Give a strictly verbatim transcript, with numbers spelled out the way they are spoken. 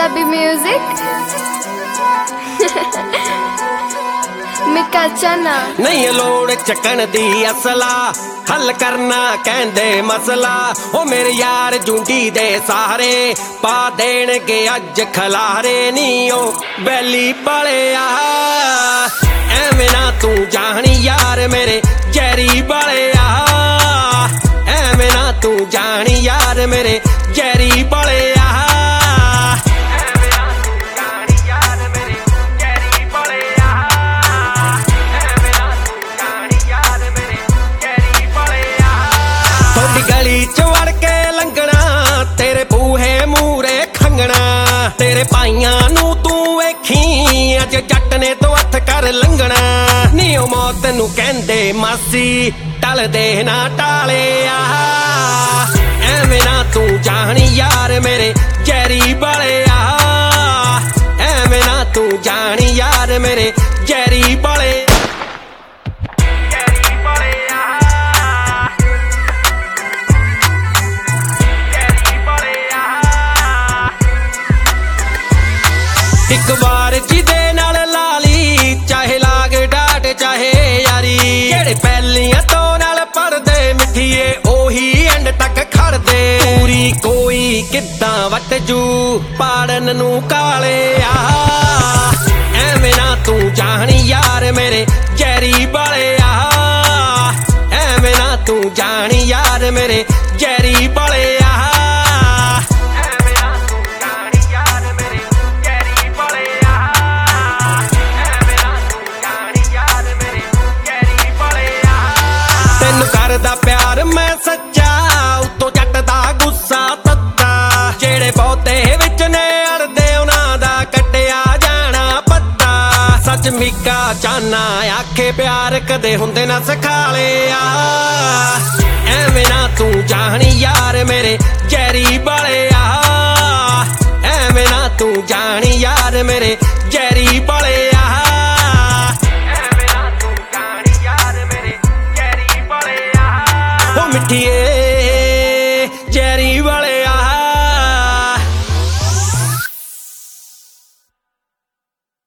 Punjabi music. Mika Chana नहीं लोड़ चकन दी असला हल करना कहंदे मसला ओ मेरे यार जूंडी दे सहारे पा देणगे अज खलारे नी ओ बैली बलिया एवें ना तू जानी यार मेरे जैरी बलिया एवें ना तू जानी यार मेरे जैरी बलिया गली च वड़ के लंघना तेरे बूहे मूरे खंगना तेरे भाइयां नू तू वेखी अज जट ने तो हथ कर लंघना नी ओ मौत नू कहंदे मासी टल दे ना टाले आ एवें ना तू जानी यार मेरे जैरी बलिया एवें ना तू जानी यार मेरे जैरी बलिया एक बार जिदे नाल लाली चाहे लाग डाट चाहे यारी जेड़े पहलियां तो नाल पढ़दे मिठिए ओही एंड तक खड़दे पूरी कोई किद्दां वट जू पाड़न नू काले आ एवें ना तू जानी यार मेरे जैरी बलिया एवें ना तू जानी यार मेरे जैरी बलिया करदा प्यार मैं सच्चा उतो जट दा गुस्सा तत्ता जेड़े बहुते विच ने अड़दे उन्हां दा कट्टिया जाना पत्ता सच मिका चाहना आखे प्यार कदे हुंदे ना सखाले आ एवें ना तू जानी यार मेरे जैरी बलिया एवें ना तू जानी यार मेरे जैरी बलिया मिठिए